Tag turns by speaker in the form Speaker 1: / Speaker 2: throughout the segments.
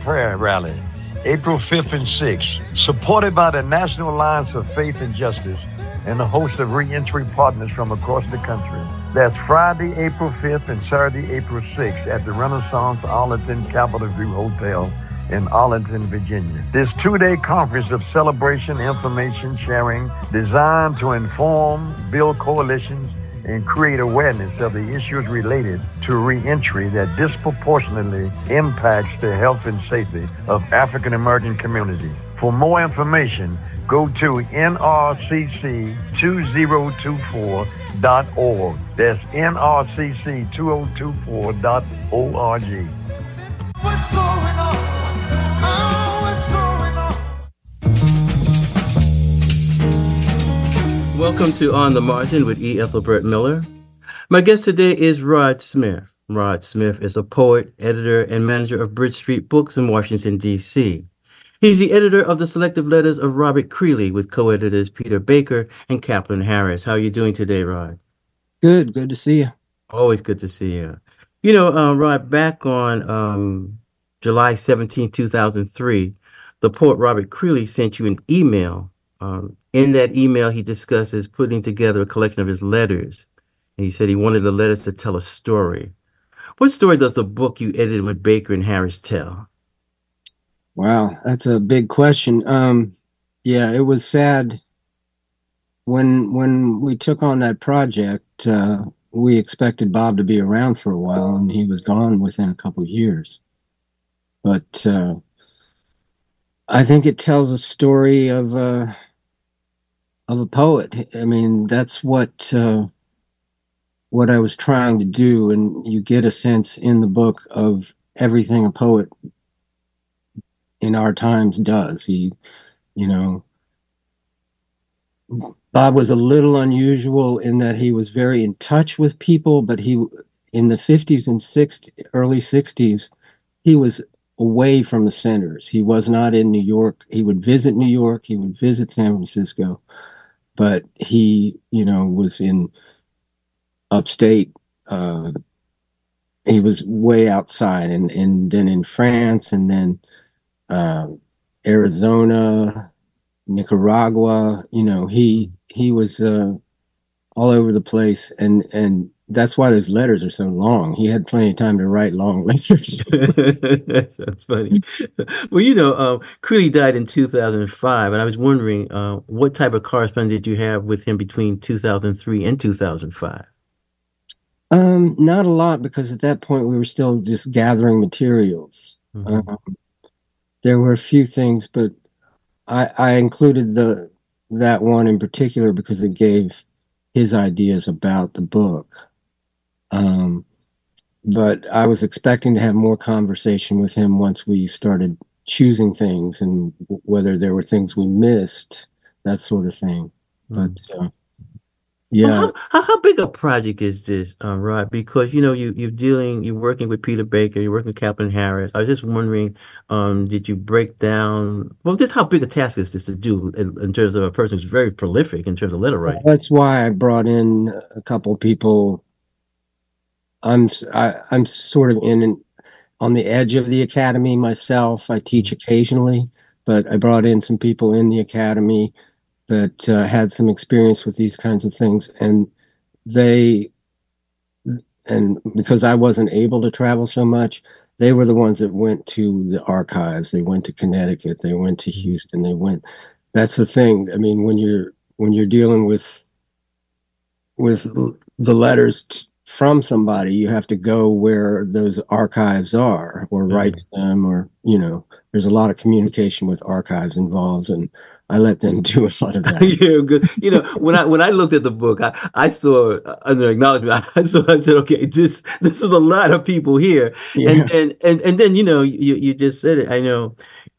Speaker 1: Prayer Rally, April 5th and 6th, supported by the National Alliance of Faith and Justice and a host of reentry partners from across the country. That's Friday, April 5th and Saturday, April 6th at the Renaissance Arlington Capitol View Hotel in Arlington, Virginia. This two-day conference of celebration, information sharing, designed to inform, build coalitions, and create awareness of the issues related to reentry that disproportionately impacts the health and safety of African American communities. For more information, go to nrcc2024.org. That's nrcc2024.org. What's going on? What's going
Speaker 2: on? Welcome to On the Margin with E. Ethelbert Miller. My guest today is Rod Smith. Rod Smith is a poet, editor, and manager of Bridge Street Books in Washington, D.C. He's the editor of the Selective Letters of Robert Creeley with co-editors Peter Baker and Kaplan Harris. How are you doing today, Rod?
Speaker 3: Good to see you.
Speaker 2: Always good to see you. You know, Rod, back on July 17, 2003, the poet Robert Creeley sent you an email. In that email, he discusses putting together a collection of his letters. And he said he wanted the letters to tell a story. What story does the book you edited with Baker and Harris tell?
Speaker 3: Wow, that's a big question. Yeah, it was sad when we took on that project. We expected Bob to be around for a while, and he was gone within a couple of years. But I think it tells a story of a poet. I mean, that's what I was trying to do, and you get a sense in the book of everything a poet in our times does. Bob was a little unusual in that he was very in touch with people, but he, in the 50s and early 60s, he was away from the centers. He was not in New York. He would visit New York. He would visit San Francisco, but he, was in upstate. He was way outside, and then in France, and then Arizona, Nicaragua. He was all over the place, and that's why those letters are so long. He had plenty of time to write long letters.
Speaker 2: That's funny. Well, Creeley died in 2005, and I was wondering what type of correspondence did you have with him between 2003 and 2005?
Speaker 3: Not a lot, because at that point we were still just gathering materials. Mm-hmm. There were a few things, but I included that one in particular because it gave his ideas about the book. But I was expecting to have more conversation with him once we started choosing things and whether there were things we missed, that sort of thing. But yeah.
Speaker 2: Well, how big a project is this, Rod? Because you're working with Peter Baker, you're working with Kaplan Harris. I was just wondering, did you break down? Well, just how big a task is this to do in terms of a person who's very prolific in terms of letter writing?
Speaker 3: Well, that's why I brought in a couple of people. I'm sort of on the edge of the academy myself. I teach occasionally, but I brought in some people in the academy that had some experience with these kinds of things, and because I wasn't able to travel so much, they were the ones that went to the archives. They went to Connecticut. They went to Houston. That's the thing. I mean, when you're dealing with the letters from somebody, you have to go where those archives are, or write to them, or there's a lot of communication with archives involved, and I let them do a lot of that.
Speaker 2: Yeah, good. When I looked at the book, I saw under acknowledgement. I said, okay, this is a lot of people here, yeah. and then you just said it. I know,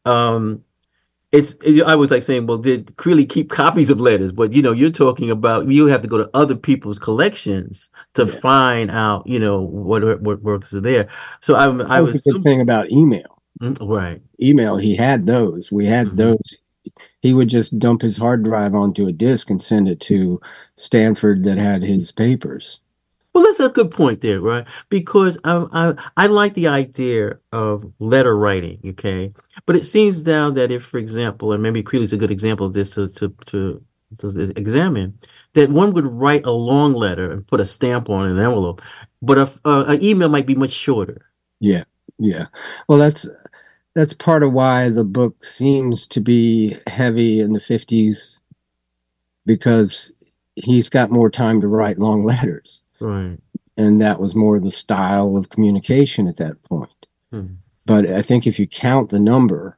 Speaker 2: I was like saying, well, did Creeley keep copies of letters? But you're talking about you have to go to other people's collections to find out what works are there. So I was
Speaker 3: the good thing about email,
Speaker 2: right?
Speaker 3: Email, he had those. We had those. He would just dump his hard drive onto a disk and send it to Stanford that had his papers.
Speaker 2: Well, that's a good point there, right? Because I like the idea of letter writing, okay? But it seems now that if, for example, and maybe Creeley's a good example of this to examine, that one would write a long letter and put a stamp on an envelope, but an email might be much shorter.
Speaker 3: Yeah, yeah. Well, that's part of why the book seems to be heavy in the 50s, because he's got more time to write long letters.
Speaker 2: Right.
Speaker 3: And that was more the style of communication at that point.
Speaker 2: Hmm.
Speaker 3: But I think if you count the number,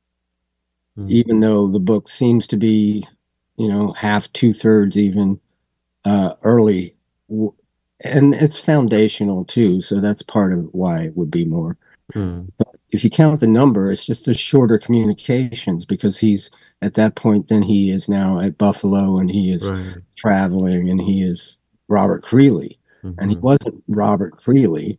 Speaker 3: even though the book seems to be, half, 2/3 even early, and it's foundational too, so that's part of why it would be more. But if you count the number, it's just the shorter communications, because he's at that point, then he is now at Buffalo, and he is traveling, and he is Robert Creeley. And he wasn't Robert Creeley,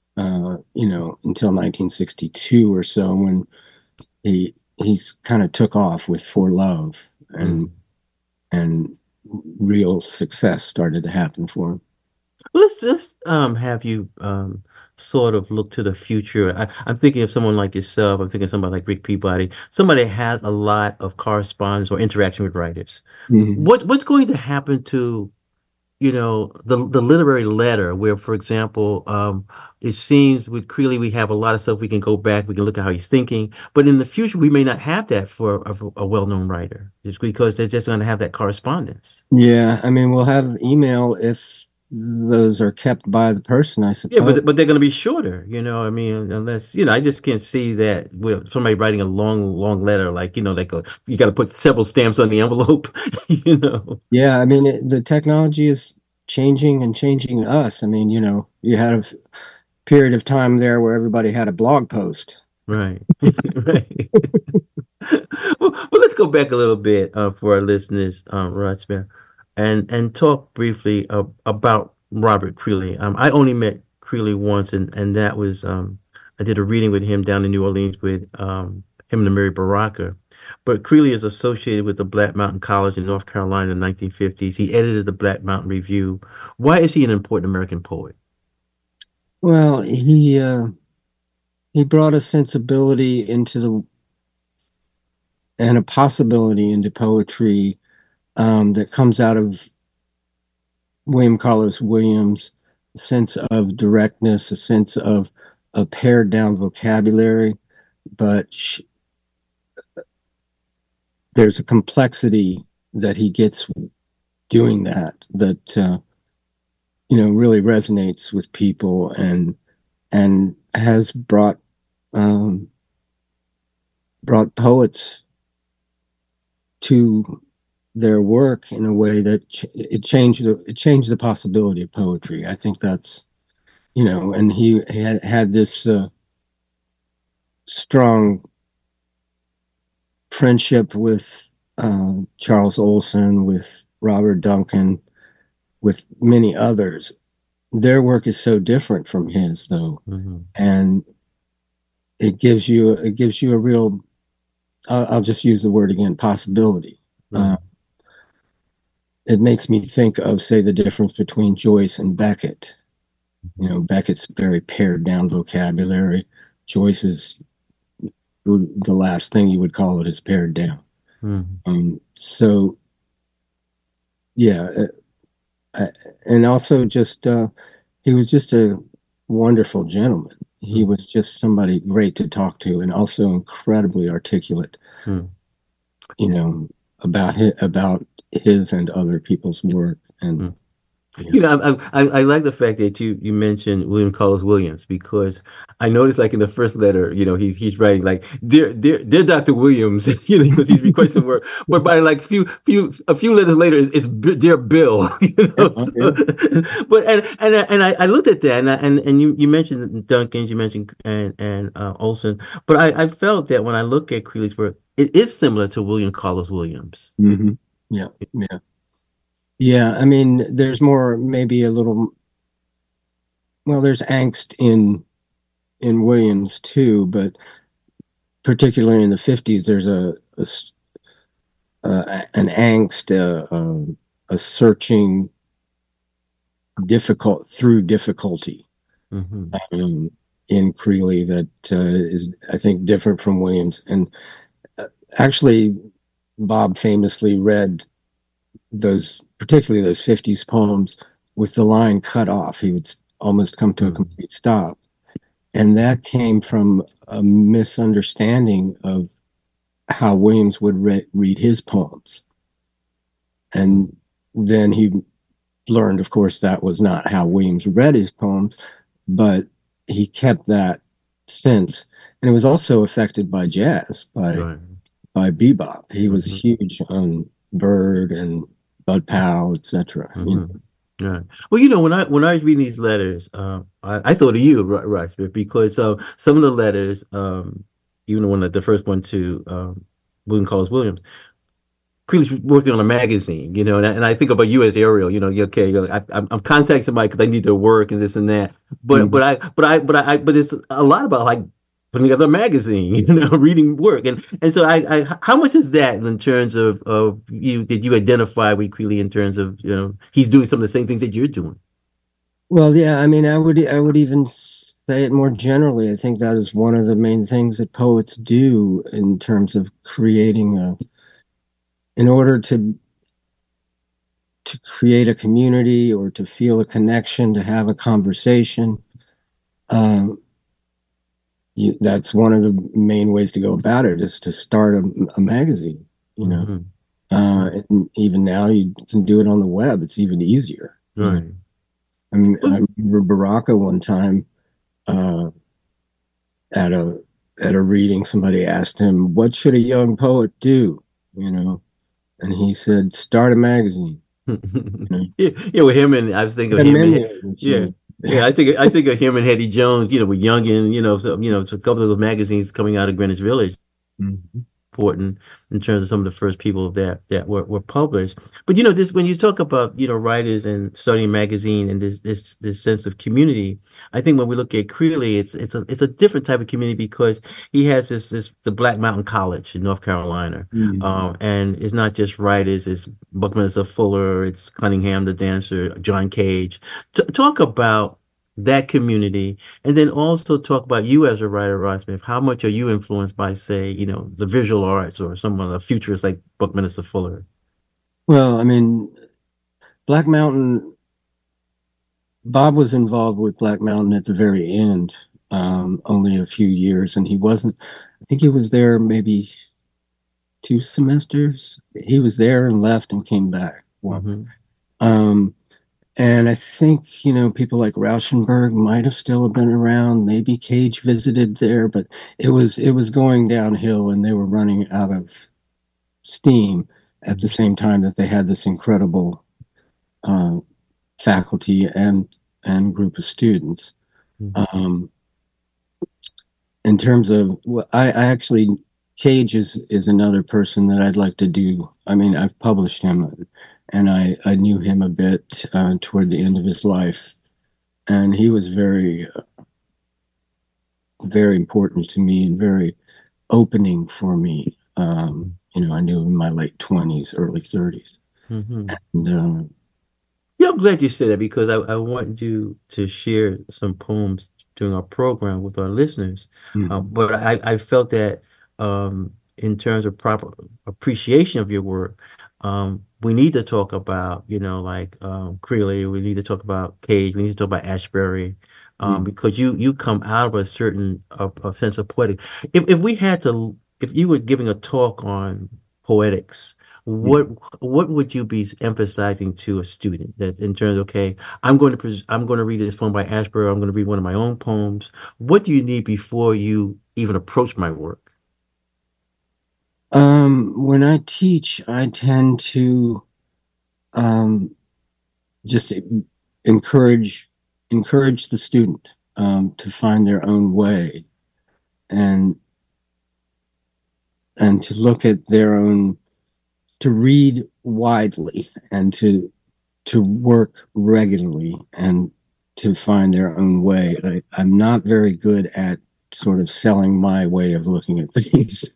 Speaker 3: until 1962 or so, when he kind of took off with For Love, and real success started to happen for him.
Speaker 2: Let's have you sort of look to the future. I'm thinking of someone like yourself. I'm thinking of somebody like Rick Peabody. Somebody that has a lot of correspondence or interaction with writers. What's going to happen to, the literary letter, where, for example, it seems with Creeley we have a lot of stuff we can go back, we can look at how he's thinking, but in the future we may not have that for a well-known writer, just because they're just going to have that correspondence.
Speaker 3: Yeah, I mean, we'll have email if those are kept by the person, I suppose.
Speaker 2: Yeah, but they're going to be shorter, I mean, unless, I just can't see that with somebody writing a long letter, like, you got to put several stamps on the envelope,
Speaker 3: Yeah, I mean, the technology is changing and changing us. I mean, you had a period of time there where everybody had a blog post.
Speaker 2: Right. Right. Well, let's go back a little bit for our listeners, Rod Spare, and talk briefly about Robert Creeley. I only met Creeley once, and that was I did a reading with him down in New Orleans with him and Mary Baraka. But Creeley is associated with the Black Mountain College in North Carolina in the 1950s. He edited the Black Mountain Review. Why is he an important American poet?
Speaker 3: Well, he brought a sensibility and a possibility into poetry that comes out of William Carlos Williams, a sense of directness, a sense of a pared down vocabulary, but there's a complexity that he gets doing that really resonates with people, and has brought poets to their work in a way that it changed the possibility of poetry. I think that's, and he had this strong friendship with Charles Olson, with Robert Duncan, with many others. Their work is so different from his, though, and it gives you a real, I'll just use the word again, possibility. It makes me think of, say, the difference between Joyce and Beckett. Beckett's very pared down vocabulary. Joyce's, the last thing you would call it is pared down. So, yeah, and also just he was just a wonderful gentleman. He was just somebody great to talk to, and also incredibly articulate. About his and other people's work. And
Speaker 2: I like the fact that you mentioned William Carlos Williams, because I noticed, like, in the first letter, he's writing like dear Dr. Williams, because he's requesting work, but by like a few letters later it's dear Bill, But I looked at that, and you mentioned Duncan, you mentioned and Olson, but I felt that when I look at Creeley's work, it is similar to William Carlos Williams.
Speaker 3: Yeah, I mean, there's more, maybe a little, well, there's angst in Williams too, but particularly in the 50s, there's an angst, a searching difficulty
Speaker 2: Mm-hmm.
Speaker 3: in Creeley that is, I think, different from Williams. And actually, Bob famously read particularly those 50s poems, with the line cut off. He would almost come to a complete stop. And that came from a misunderstanding of how Williams would read his poems. And then he learned, of course, that was not how Williams read his poems, but he kept that sense. And it was also affected by jazz, by bebop. He was huge on Bird and Bud Powell, etc.
Speaker 2: Right. Well, when I was reading these letters, I thought of you, Rocksmith, because some of the letters, even one the first one to William Carlos Williams, Creeley's working on a magazine, and I think about you as Ariel, I'm contacting somebody because I need their work and this and that, but it's a lot about like putting together a magazine, reading work, and so how much is that in terms of you? Did you identify with Creeley in terms of he's doing some of the same things that you're doing?
Speaker 3: Well, yeah, I mean, I would even say it more generally. I think that is one of the main things that poets do in terms of creating in order to create a community or to feel a connection, to have a conversation. That's one of the main ways to go about it, is to start a magazine, and even now you can do it on the web. It's even easier.
Speaker 2: Right.
Speaker 3: I remember Baraka one time at a reading, somebody asked him, "What should a young poet do?" And he said, "Start a magazine."
Speaker 2: Yeah, with him, and I was thinking of him. Yeah, I think of him and Hetty Jones. With Youngin. So a couple of those magazines coming out of Greenwich Village. Important in terms of some of the first people that were published. But this, when you talk about writers and starting a magazine and this sense of community, I think when we look at Creeley, it's a different type of community, because he has the Black Mountain College in North Carolina, and it's not just writers. It's Buckminster Fuller, it's Cunningham the dancer, John Cage. Talk about that community, and then also talk about you as a writer, Rocksmith. How much are you influenced by, say, the visual arts or some of the futurists like Buckminster Fuller?
Speaker 3: Well, I mean, Black Mountain, Bob was involved with Black Mountain at the very end, only a few years, and I think he was there maybe 2 semesters. He was there and left and came back. And I think, people like Rauschenberg might have still been around. Maybe Cage visited there, but it was going downhill, and they were running out of steam at the same time that they had this incredible faculty and group of students. In terms of, I actually, Cage is another person that I'd like to do. I mean, I've published him, and I knew him a bit toward the end of his life, and he was very, very important to me and very opening for me. I knew him in my late 20s, early 30s. And,
Speaker 2: I'm glad you said that, because I want you to share some poems during our program with our listeners. But I felt that in terms of proper appreciation of your work, we need to talk about, Creeley. We need to talk about Cage. We need to talk about Ashbery, because you come out of a certain sense of poetic. If you were giving a talk on poetics, what would you be emphasizing to a student, that in terms of, okay, I'm going to read this poem by Ashbery. I'm going to read one of my own poems. What do you need before you even approach my work?
Speaker 3: When I teach, I tend to just encourage the student to find their own way, and to look at their own, to read widely, and to work regularly, and to find their own way. I'm not very good at sort of selling my way of looking at things.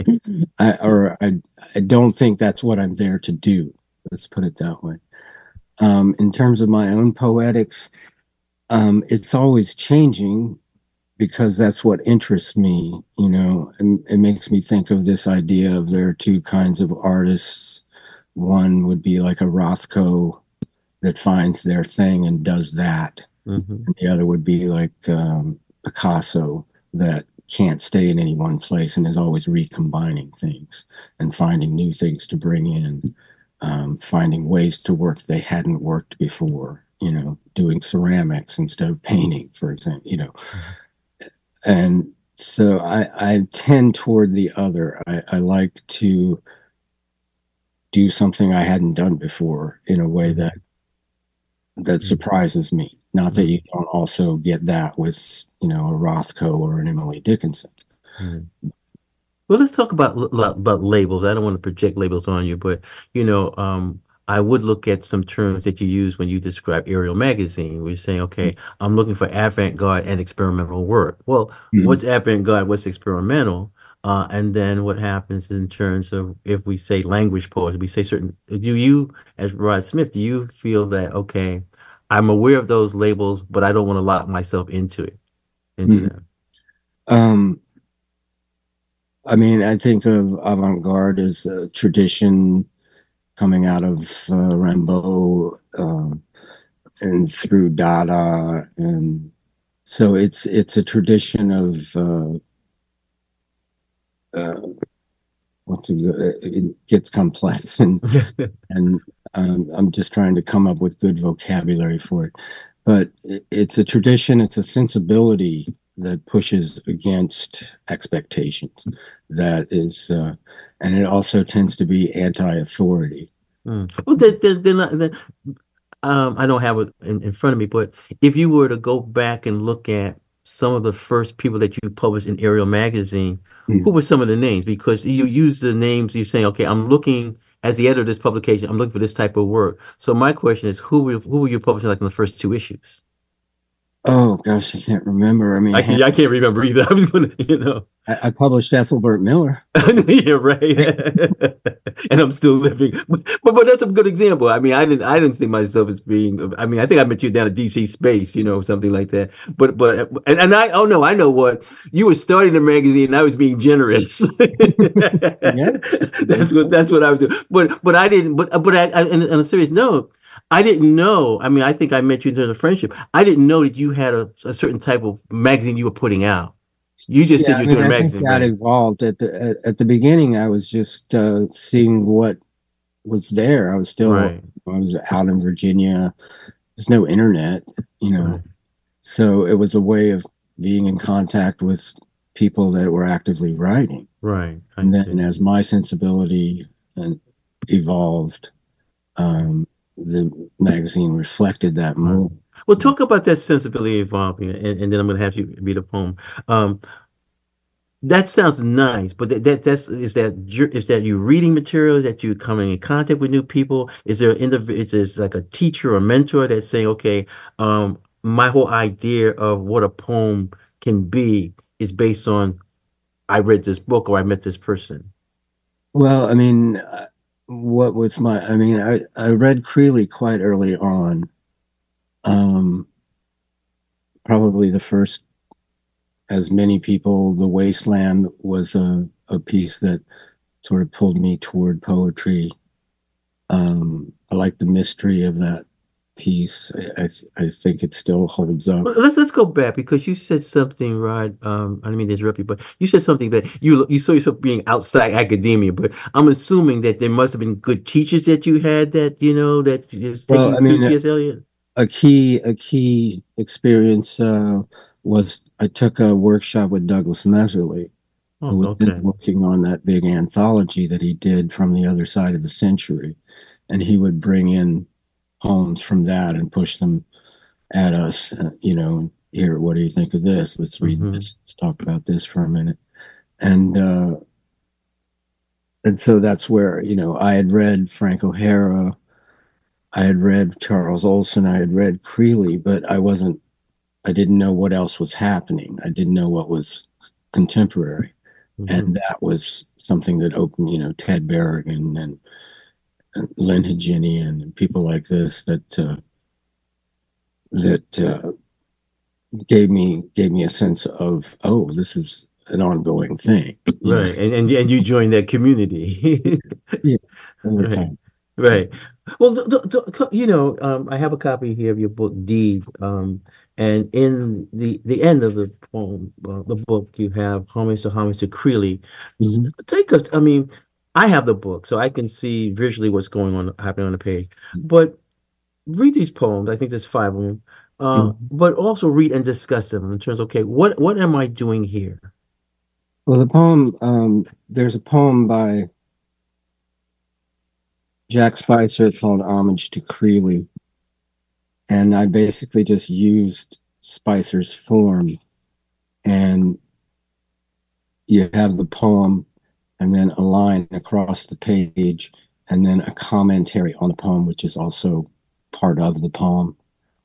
Speaker 3: I don't think that's what I'm there to do. Let's put it that way. In terms of my own poetics, it's always changing because that's what interests me, and it makes me think of this idea of there are two kinds of artists. One would be like a Rothko that finds their thing and does that.
Speaker 2: Mm-hmm.
Speaker 3: And the other would be like Picasso that can't stay in any one place and is always recombining things and finding new things to bring in, finding ways to work they hadn't worked before, doing ceramics instead of painting, for example. And so I tend toward the other. I like to do something I hadn't done before in a way that surprises me. Not that you don't also get that with, a Rothko or an Emily Dickinson.
Speaker 2: Well, let's talk about labels. I don't want to project labels on you, but I would look at some terms that you use when you describe Ariel Magazine. We're saying, okay, I'm looking for avant-garde and experimental work. Well, what's avant-garde? What's experimental? And then what happens in terms of if we say language poetry, we say certain. Do you, as Rod Smith, do you feel that okay, I'm aware of those labels, but I don't want to lock myself into them?
Speaker 3: I mean, I think of avant-garde as a tradition coming out of Rimbaud and through Dada, and so it's a tradition of it gets complex, and I'm just trying to come up with good vocabulary for it. But it's a tradition, it's a sensibility that pushes against expectations. That is, and it also tends to be anti-authority.
Speaker 2: Well, I don't have it in front of me, but if you were to go back and look at some of the first people that you published in Ariel Magazine, who were some of the names? Because you use the names, you're saying, okay, I'm looking, as the editor of this publication, I'm looking for this type of work. So my question is, who were you publishing like in the first two issues?
Speaker 3: Oh gosh, I can't remember. I mean,
Speaker 2: I can't remember either. I was gonna,
Speaker 3: I published Ethelbert Miller.
Speaker 2: Yeah, right. And I'm still living, but that's a good example. I mean, I didn't see myself as being. I mean, I think I met you down at DC Space, something like that. And I no, I know what you were starting the magazine, and I was being generous.
Speaker 3: Yeah.
Speaker 2: That's what I was doing. But I didn't. But on a serious note, I didn't know. I mean, I think I met you during the friendship. I didn't know that you had a certain type of magazine you were putting out. You just said you're doing a magazine.
Speaker 3: That evolved at the beginning. I was just seeing what was there. I was still I was out in Virginia. There's no internet, so it was a way of being in contact with people that were actively writing.
Speaker 2: Right.
Speaker 3: And then as my sensibility evolved, the magazine reflected that more.
Speaker 2: Well, talk about that sensibility evolving, and then I'm going to have you read a poem. That sounds nice, but is that you reading materials, that you coming in contact with new people? Is there like a teacher or mentor that's saying, okay, my whole idea of what a poem can be is based on I read this book or I met this person?
Speaker 3: Well, I mean, I read Creeley quite early on. Probably the first, as many people, The Wasteland was a piece that sort of pulled me toward poetry. I like the mystery of that piece. I think it still holds up.
Speaker 2: Well, let's go back, because you said something, Rod. I didn't mean to interrupt you, but you said something that you saw yourself being outside academia. But I'm assuming that there must have been good teachers that you had that that just taking you through T.S. Eliot.
Speaker 3: A key experience was I took a workshop with Douglas Messerly, who was working on that big anthology that he did from the other side of the century, and he would bring in poems from that and push them at us. Here, what do you think of this? Let's read this. Let's talk about this for a minute. And so that's where I had read Frank O'Hara. I had read Charles Olson, I had read Creeley, but I didn't know what else was happening. I didn't know what was contemporary. And that was something that opened, Ted Berrigan Lynn Haginian and people like this that gave me a sense of, oh, this is an ongoing thing,
Speaker 2: Right. And you joined that community.
Speaker 3: Yeah, over
Speaker 2: Right.
Speaker 3: time.
Speaker 2: Right. Well, I have a copy here of your book, Deed. And in the end of the poem, the book, you have homage to Creeley.
Speaker 3: Mhm.
Speaker 2: Take us, I mean, I have the book, so I can see visually what's going on, happening on the page. But read these poems. I think there's five of them.
Speaker 3: Mhm.
Speaker 2: But also read and discuss them in terms of, okay, what am I doing here?
Speaker 3: Well, the poem, there's a poem by Jack Spicer called Homage to Creeley. And I basically just used Spicer's form. And you have the poem and then a line across the page and then a commentary on the poem, which is also part of the poem.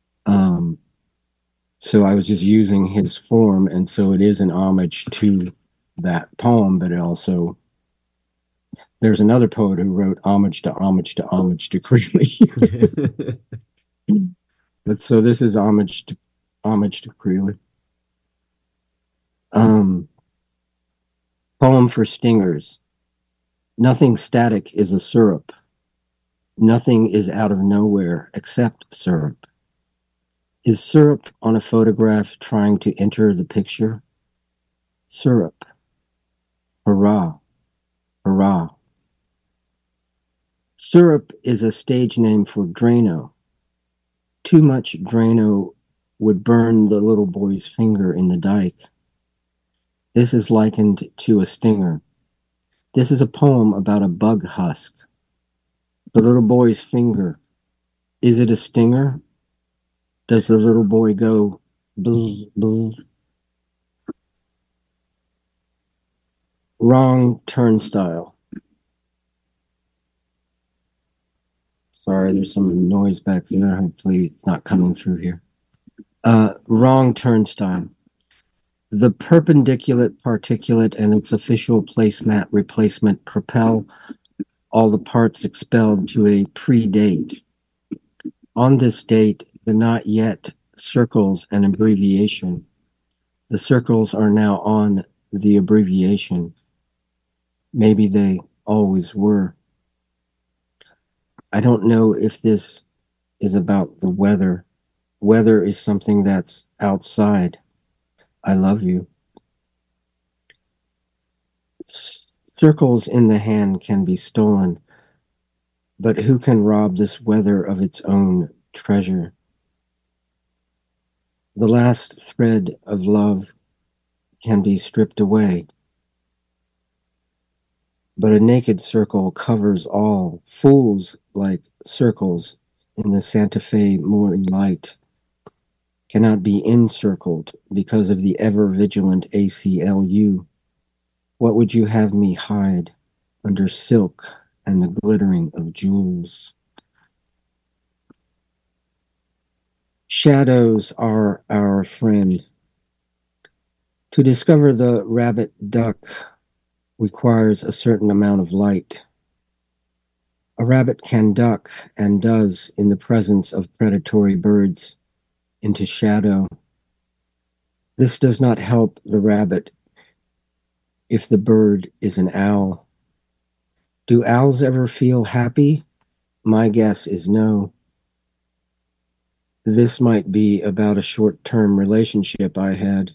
Speaker 3: So I was just using his form, and so it is an homage to that poem, but it also, there's another poet who wrote homage to homage to homage to Creeley. But so this is homage to Creeley. Poem for stingers. Nothing static is a syrup. Nothing is out of nowhere except syrup. Is syrup on a photograph trying to enter the picture? Syrup. Hurrah. Hurrah. Syrup is a stage name for Drano. Too much Drano would burn the little boy's finger in the dike. This is likened to a stinger. This is a poem about a bug husk. The little boy's finger. Is it a stinger? Does the little boy go buzz, buzz? Wrong turnstile. Sorry, there's some noise back there. Hopefully it's not coming through here. Wrong turnstile. The perpendicular particulate and its official placemat replacement propel all the parts expelled to a pre-date. On this date, the not yet circles an abbreviation. The circles are now on the abbreviation. Maybe they always were. I don't know if this is about the weather. Weather is something that's outside. I love you. Circles in the hand can be stolen, but who can rob this weather of its own treasure? The last thread of love can be stripped away, but a naked circle covers all. Fools like circles in the Santa Fe morning light cannot be encircled because of the ever-vigilant ACLU. What would you have me hide under silk and the glittering of jewels? Shadows are our friend. To discover the rabbit duck requires a certain amount of light. A rabbit can duck and does in the presence of predatory birds into shadow. This does not help the rabbit if the bird is an owl. Do owls ever feel happy? My guess is no. This might be about a short-term relationship I had.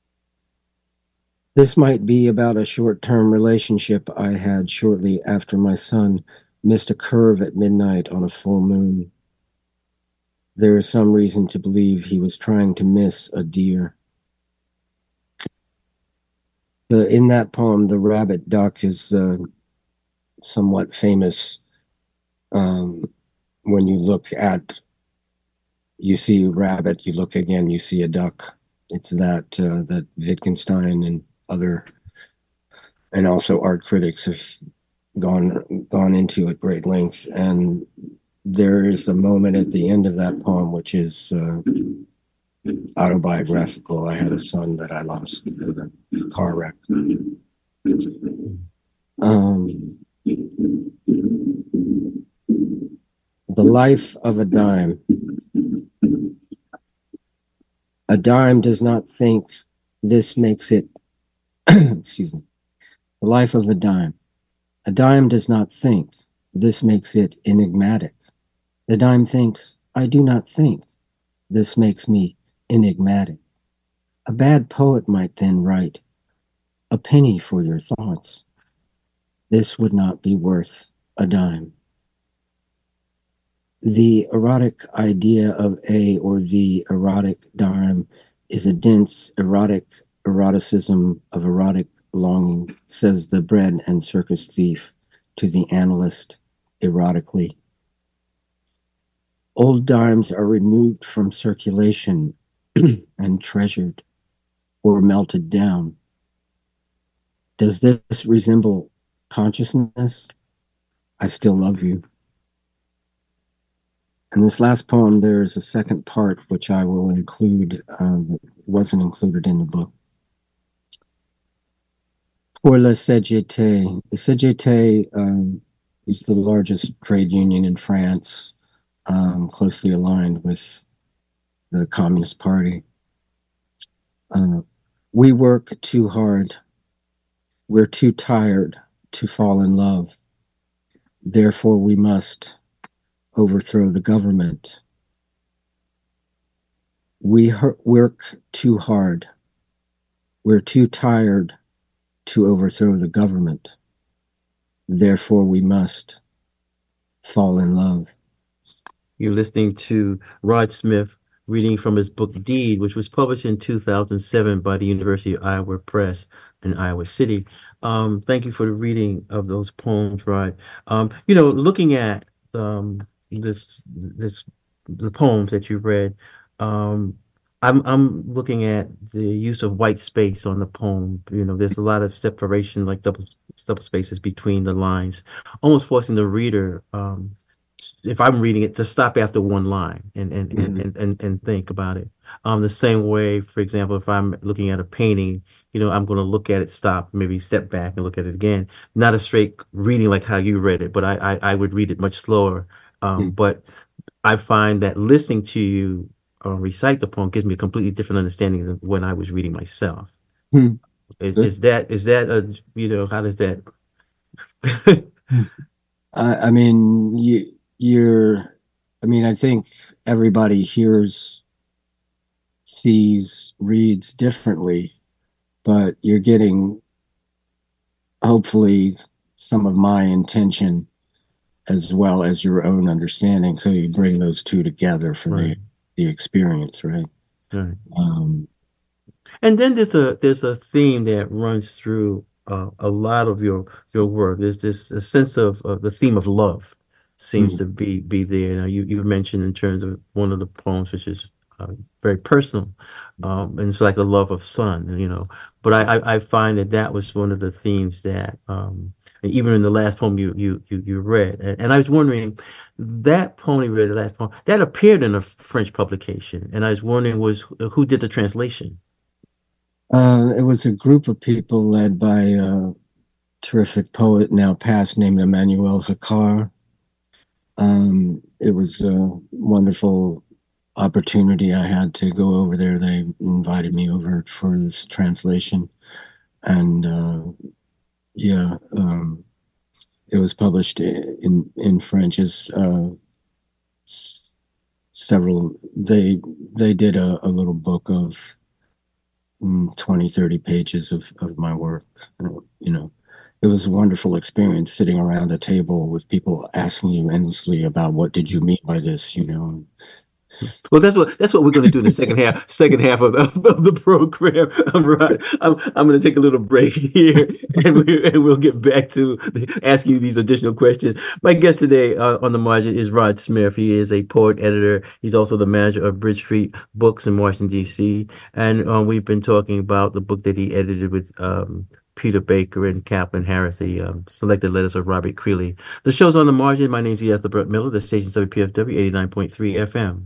Speaker 3: This might be about a short-term relationship I had shortly after my son missed a curve at midnight on a full moon. There is some reason to believe he was trying to miss a deer. In that poem, the rabbit duck is somewhat famous. When you look at, you see a rabbit, you look again, you see a duck. It's that that Wittgenstein and other, and also art critics have gone into at great length. And there is a moment at the end of that poem which is autobiographical. I had a son that I lost in a car wreck. life of a dime. A dime does not think this makes it, excuse me, the life of a dime. A dime does not think this makes it enigmatic. The dime thinks, I do not think this makes me enigmatic. A bad poet might then write, a penny for your thoughts. This would not be worth a dime. The erotic idea of a or the erotic dime is a dense eroticism of erotic longing, says the bread and circus thief to the analyst erotically. Old dimes are removed from circulation and treasured or melted down. Does this resemble consciousness? I still love you. In this last poem, there's a second part which I will include that wasn't included in the book. Pour la CGT. The CGT is the largest trade union in France, closely aligned with the Communist Party. We work too hard. We're too tired to fall in love. Therefore, we must overthrow the government. We work too hard. We're too tired to overthrow the government. Therefore, we must fall in love.
Speaker 2: You're listening to Rod Smith reading from his book Deed, which was published in 2007 by the University of Iowa Press in Iowa City. Thank you for the reading of those poems, Rod. Looking at the poems that you read, I'm looking at the use of white space on the poem. There's a lot of separation, like double spaces between the lines, almost forcing the reader, if I'm reading it, to stop after one line and think about it. The same way, for example, if I'm looking at a painting, I'm going to look at it, stop, maybe step back and look at it again. Not a straight reading like how you read it, but I would read it much slower. But I find that listening to you recite the poem gives me a completely different understanding than when I was reading myself. Is that how does that?
Speaker 3: I think everybody hears, sees, reads differently, but you're getting hopefully some of my intention as well as your own understanding. So you bring those two together for the experience, right?
Speaker 2: Right. And then there's a theme that runs through a lot of your work. There's a sense of the theme of love seems to be there. Now you mentioned in terms of one of the poems, which is very personal, and it's like the love of son, But I find that was one of the themes that even in the last poem you read, and I was wondering, that poem you read, the last poem, that appeared in a French publication, and I was wondering who did the translation.
Speaker 3: It was a group of people led by a terrific poet now passed named Emmanuel Ricard. It was a wonderful opportunity I had to go over there. They invited me over for this translation, and it was published in French as several. They did a little book of 20-30 pages of my work. It was a wonderful experience sitting around a table with people asking you endlessly about what did you mean by this,
Speaker 2: Well, that's what we're going to do in the second half of the program. Right. I'm going to take a little break here, and we'll get back to asking you these additional questions. My guest today on the margin is Rod Smith. He is a poet editor. He's also the manager of Bridge Street Books in Washington, D.C. And we've been talking about the book that he edited with Peter Baker and Kaplan Harris, the selected letters of Robert Creeley. The show's On the Margin. My name is Ethelbert Miller. The station's WPFW 89.3 FM.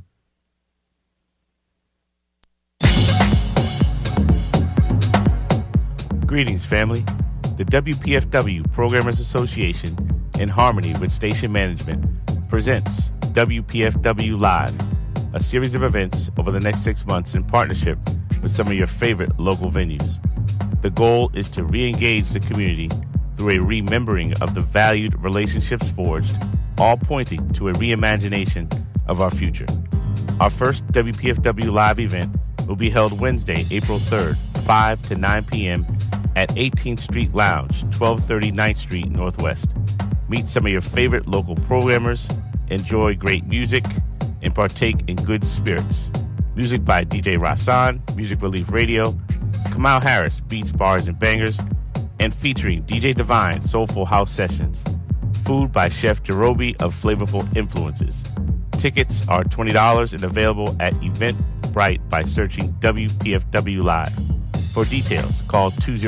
Speaker 4: Greetings, family. The WPFW Programmers Association, in harmony with station management, presents WPFW Live, a series of events over the next 6 months in partnership with some of your favorite local venues. The goal is to re-engage the community through a remembering of the valued relationships forged, all pointing to a reimagination of our future. Our first WPFW Live event will be held Wednesday, April 3rd, 5 to 9 p.m. at 18th Street Lounge, 1230 9th Street Northwest. Meet some of your favorite local programmers, enjoy great music, and partake in good spirits. Music by DJ Rasan, Music Relief Radio, Kamal Harris, Beats, Bars, and Bangers, and featuring DJ Divine, Soulful House Sessions. Food by Chef Jerobi of Flavorful Influences. Tickets are $20 and available at Eventbrite by searching WPFW Live. For details, call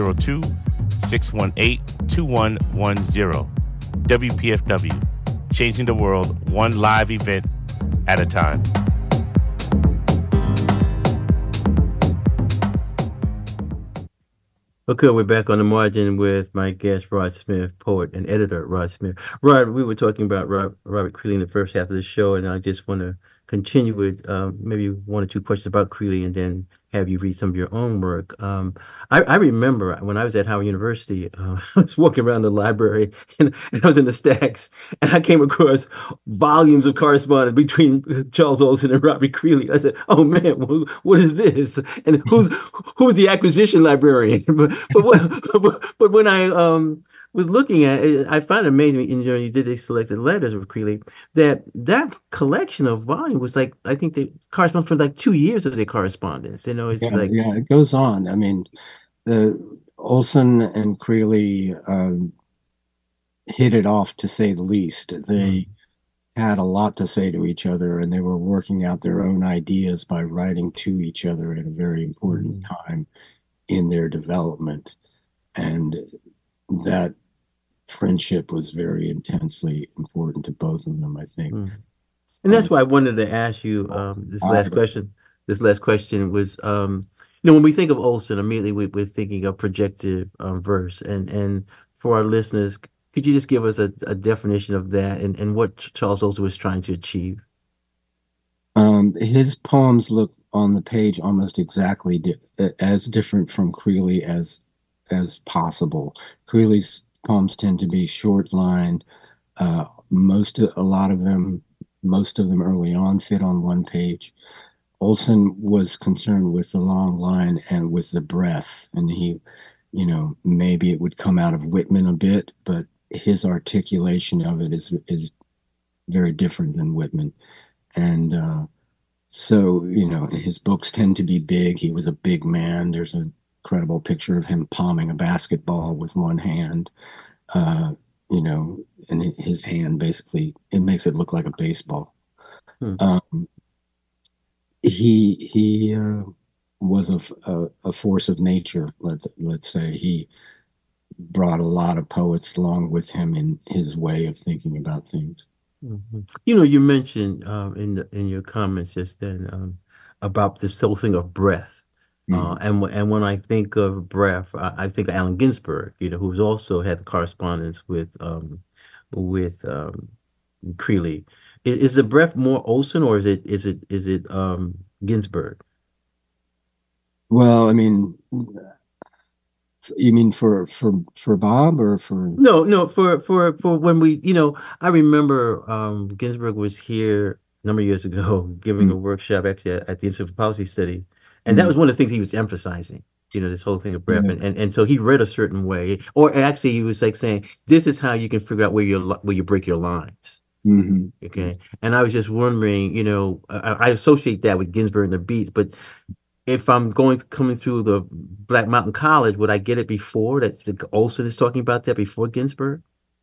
Speaker 4: 202-618-2110. WPFW, changing the world one live event at a time.
Speaker 2: Okay, we're back on the margin with my guest, Rod Smith, poet and editor, Rod Smith. Rod, we were talking about Robert Creeley in the first half of the show, and I just want to continue with maybe one or two questions about Creeley and then have you read some of your own work. I remember when I was at Howard University, I was walking around the library and I was in the stacks and I came across volumes of correspondence between Charles Olson and Robert Creeley. I said, "Oh man, what is this? And who's the acquisition librarian?" but when I was looking at it, I find it amazing, you did these selected letters of Creeley, that collection of volume was like, I think they correspond for like 2 years of their correspondence. It's
Speaker 3: it goes on. I mean, the Olson and Creeley hit it off, to say the least. They had a lot to say to each other, and they were working out their own ideas by writing to each other at a very important time in their development. And that friendship was very intensely important to both of them, I think.
Speaker 2: And that's why I wanted to ask you this last question. This last question was, when we think of Olson, immediately we're thinking of projective verse. And for our listeners, could you just give us a definition of that and what Charles Olson was trying to achieve?
Speaker 3: His poems look on the page almost exactly as different from Creeley as possible. Creeley's poems tend to be short-lined. Most of them early on fit on one page. Olson was concerned with the long line and with the breath, and he, maybe it would come out of Whitman a bit, but his articulation of it is very different than Whitman. And so his books tend to be big. He was a big man. There's an incredible picture of him palming a basketball with one hand, and his hand basically, it makes it look like a baseball. He was a force of nature, let's say. He brought a lot of poets along with him in his way of thinking about things.
Speaker 2: You mentioned in your comments just then about this whole thing of breath. And when I think of breath, I think of Allen Ginsberg, who's also had correspondence with Creeley. Is the breath more Olson or is it Ginsberg?
Speaker 3: Well, I mean, you mean for Bob or for?
Speaker 2: No, for when we, I remember Ginsberg was here a number of years ago giving a workshop actually at the Institute for Policy Study. And that was one of the things he was emphasizing, this whole thing of breath. And so he read a certain way, or actually he was like saying, this is how you can figure out where you break your lines. Okay. And I was just wondering, I associate that with Ginsberg and the Beats, but if I'm coming through the Black Mountain College, would I get it before that Olson is talking about that before Ginsberg?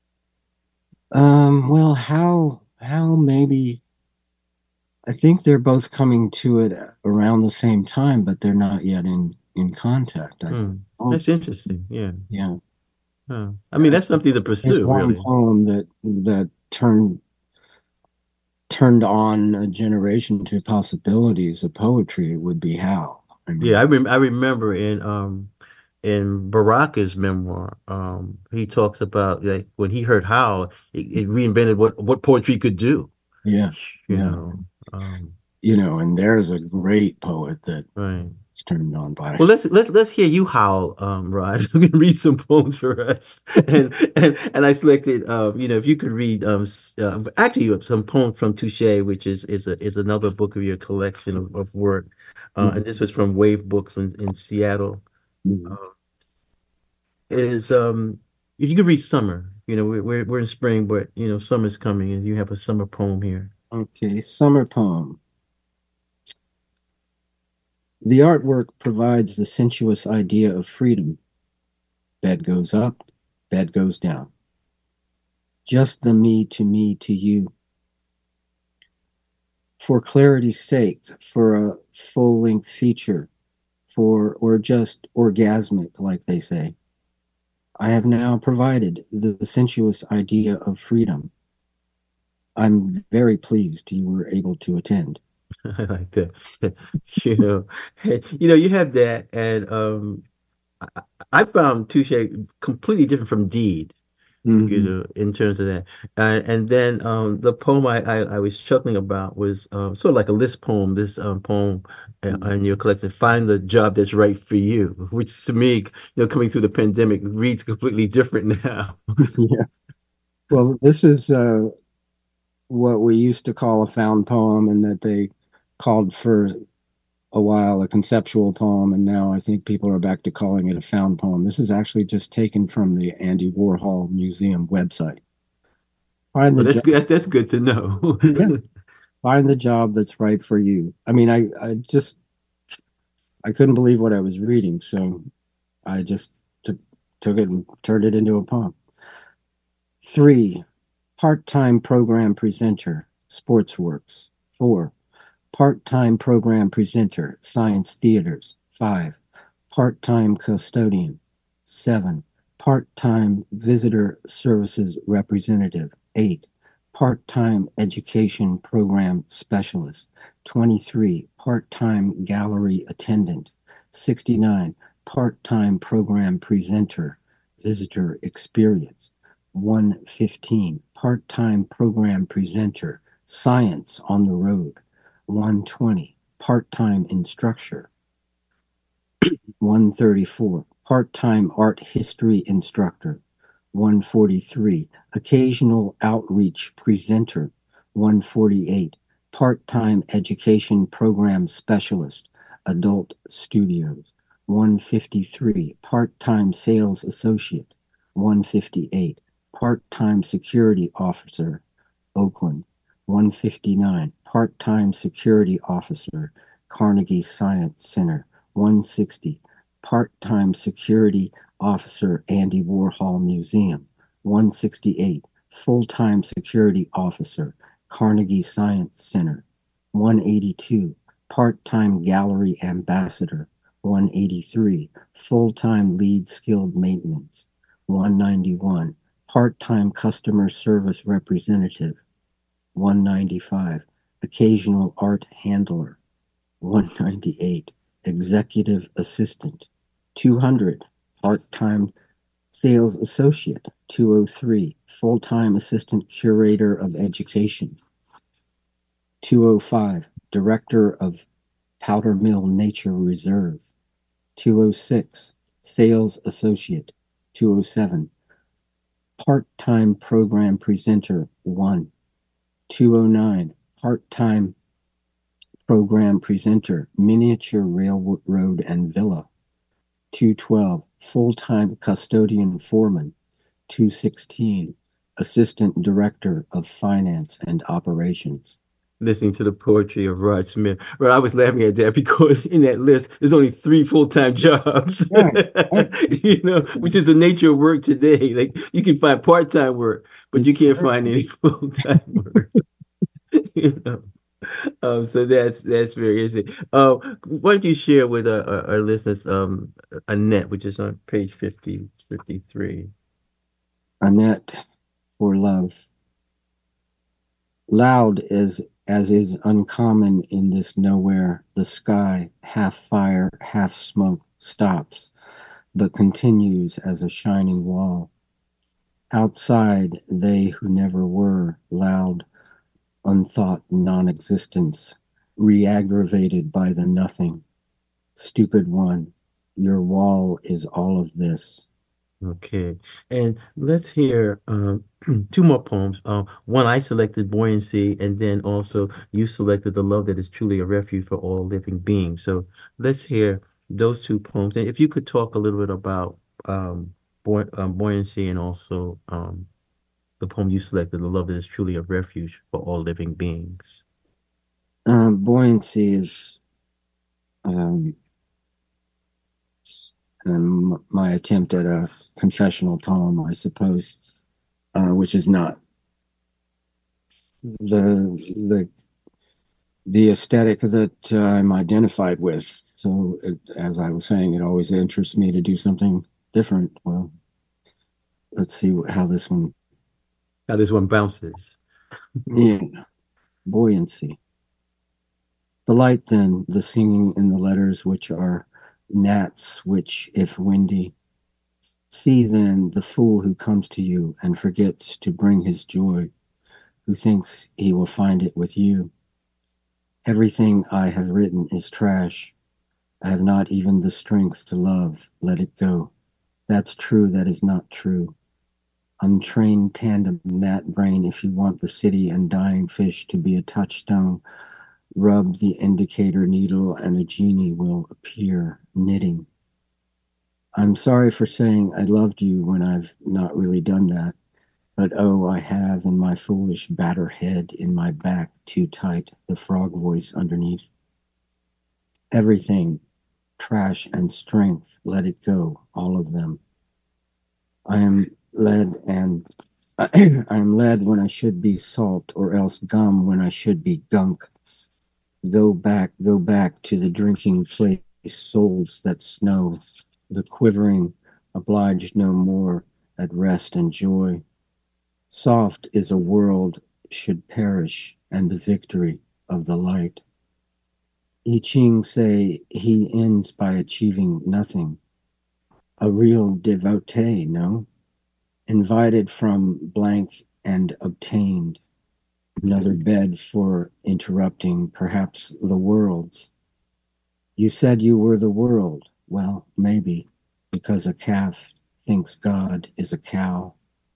Speaker 3: Well, how maybe. I think they're both coming to it around the same time, but they're not yet in contact.
Speaker 2: That's interesting. Yeah.
Speaker 3: Yeah.
Speaker 2: I mean, that's something to pursue.
Speaker 3: One
Speaker 2: really.
Speaker 3: poem that turned on a generation to possibilities of poetry would be Hal.
Speaker 2: I remember in Baraka's memoir, he talks about like when he heard Hal, it reinvented what poetry could do.
Speaker 3: Yeah.
Speaker 2: You
Speaker 3: Yeah.
Speaker 2: know, um,
Speaker 3: And there's a great poet that's
Speaker 2: right.
Speaker 3: turned on by.
Speaker 2: Well, let's hear you howl, Rod. You can read some poems for us, and I selected, if you could read, actually some poems from Touche, which is another book of your collection of work, and this was from Wave Books in Seattle.
Speaker 3: Mhm.
Speaker 2: Uh, is if you could read Summer, we're in spring, but summer's coming, and you have a summer poem here.
Speaker 3: Okay, summer poem. The artwork provides the sensuous idea of freedom. Bed goes up, bed goes down. Just the me to you. For clarity's sake, for a full-length feature, or just orgasmic, like they say. I have now provided the sensuous idea of freedom. I'm very pleased you were able to attend.
Speaker 2: I like that. You know, you have that, and I, I found Touche completely different from Deed,
Speaker 3: Mhm.
Speaker 2: in terms of that. And then the poem I was chuckling about was sort of like a list poem. This poem in your collection, "Find the Job That's Right for You," which to me, coming through the pandemic, reads completely different now.
Speaker 3: Yeah. Well, this is what we used to call a found poem, and that they called for a while a conceptual poem, and now I think people are back to calling it a found poem. This is actually just taken from the Andy Warhol Museum website. Find
Speaker 2: Well,
Speaker 3: the
Speaker 2: that's
Speaker 3: job.
Speaker 2: good. That's good to know.
Speaker 3: Yeah, find the job that's right for you. I mean, I couldn't believe what I was reading, so I just took it and turned it into a poem. 3. Part-time program presenter, Sportsworks. 4. Part-time program presenter, Science Theaters. 5. Part-time custodian. 7. Part-time visitor services representative. 8. Part-time education program specialist. 23. Part-time gallery attendant. 69. Part-time program presenter, visitor experience. 115. Part-time program presenter, science on the road. 120. Part-time instructor. 134. Part-time art history instructor. 143. Occasional outreach presenter. 148. Part-time education program specialist, adult studios. 153. Part-time sales associate. 158. Part-time security officer, Oakland. 159. Part-time security officer, Carnegie Science Center. 160. Part-time security officer, Andy Warhol Museum. 168. Full-time security officer, Carnegie Science Center. 182. Part-time gallery ambassador. 183. Full-time lead skilled maintenance. 191. Part-time customer service representative. 195. Occasional art handler. 198. Executive assistant. 200. Part-time sales associate. 203. Full-time assistant curator of education. 205. Director of Powder Mill Nature Reserve. 206. Sales associate. 207. Part-time program presenter 1. 209. Part-time program presenter, miniature railroad and villa. 212. Full-time custodian foreman. 216. Assistant director of finance and operations.
Speaker 2: Listening to the poetry of Rod Smith. Well, I was laughing at that because in that list, there's only 3 full-time jobs,
Speaker 3: Right, right.
Speaker 2: which is the nature of work today. Like you can find part-time work, but you
Speaker 3: It's
Speaker 2: can't find any full-time work. You know? So that's very interesting. Why don't you share with our listeners Annette, which is on page 50, 53.
Speaker 3: Annette for love. Loud as is uncommon in this nowhere, the sky, half fire, half smoke, stops, but continues as a shining wall. Outside, they who never were, loud, unthought non-existence, re-aggravated by the nothing. Stupid one, your wall is all of this.
Speaker 2: Okay. And let's hear two more poems. One I selected Buoyancy, and then also you selected The Love That Is Truly a Refuge for All Living Beings. So let's hear those two poems. And if you could talk a little bit about Buoyancy and also the poem you selected, The Love That Is Truly a Refuge for All Living Beings.
Speaker 3: Buoyancy is my attempt at a confessional poem, I suppose, which is not the aesthetic that I'm identified with. So, as I was saying, it always interests me to do something different. Well, let's see how this one
Speaker 2: Bounces.
Speaker 3: Yeah, Buoyancy. The light, then, the singing in the letters, which are gnats, which, if windy, see then the fool who comes to you and forgets to bring his joy, who thinks he will find it with you. Everything I have written is trash. I have not even the strength to love. Let it go. That's true. That is not true. Untrained tandem gnat brain, if you want the city and dying fish to be a touchstone, rub the indicator needle and a genie will appear knitting. I'm sorry for saying I loved you when I've not really done that, but oh, I have in my foolish batter head in my back too tight, the frog voice underneath. Everything, trash and strength, let it go, all of them. I am led when I should be salt, or else gum when I should be gunk. Go back to the drinking place, souls that snow, the quivering, obliged no more, at rest and joy. Soft is a world should perish, and the victory of the light. I Ching say he ends by achieving nothing. A real devotee, no? Invited from blank and obtained. Another bed for interrupting, perhaps the world's. You said you were the world. Well, maybe, because a calf thinks God is a cow.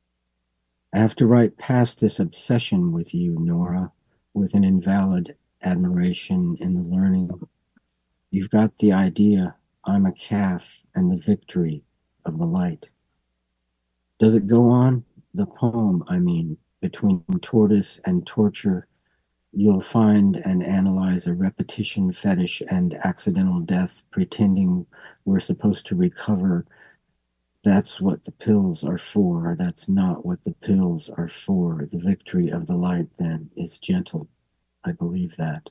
Speaker 3: I have to write past this obsession with you, Nora, with an invalid admiration in the learning. You've got the idea. I'm a calf and the victory of the light. Does it go on? The poem, I mean. Between tortoise and torture, you'll find and analyze a repetition fetish and accidental death, pretending we're supposed to recover. That's what the pills are for. That's not what the pills are for. The victory of the light, then, is gentle. I believe that.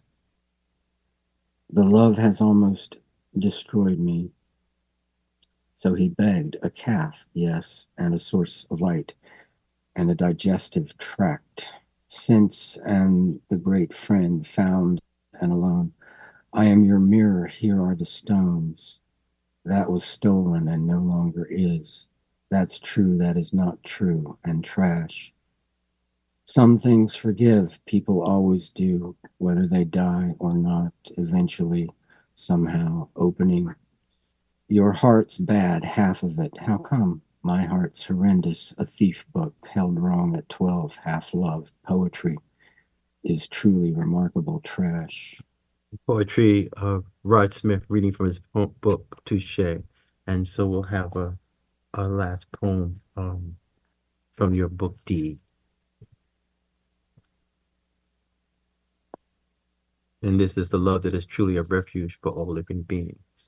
Speaker 3: The love has almost destroyed me. So he begged a calf, yes, and a source of light, and a digestive tract. Since and the great friend found and alone, I am your mirror, here are the stones. That was stolen and no longer is. That's true, that is not true, and trash. Some things forgive, people always do, whether they die or not, eventually, somehow, opening. Your heart's bad, half of it. How come? My heart's horrendous, a thief book held wrong at 12, half love. Poetry is truly remarkable trash.
Speaker 2: Poetry of Rod Smith reading from his book Touche. And so we'll have a last poem from your book D. And this is The Love That Is Truly a Refuge for All Living Beings.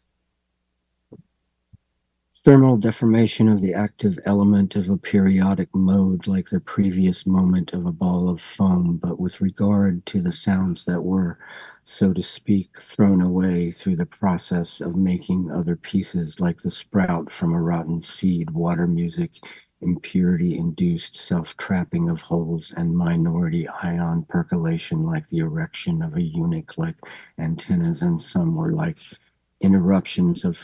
Speaker 3: Thermal deformation of the active element of a periodic mode, like the previous moment of a ball of foam, but with regard to the sounds that were, so to speak, thrown away through the process of making other pieces, like the sprout from a rotten seed, water music, impurity-induced self-trapping of holes, and minority ion percolation, like the erection of a eunuch, like antennas, and some were like interruptions of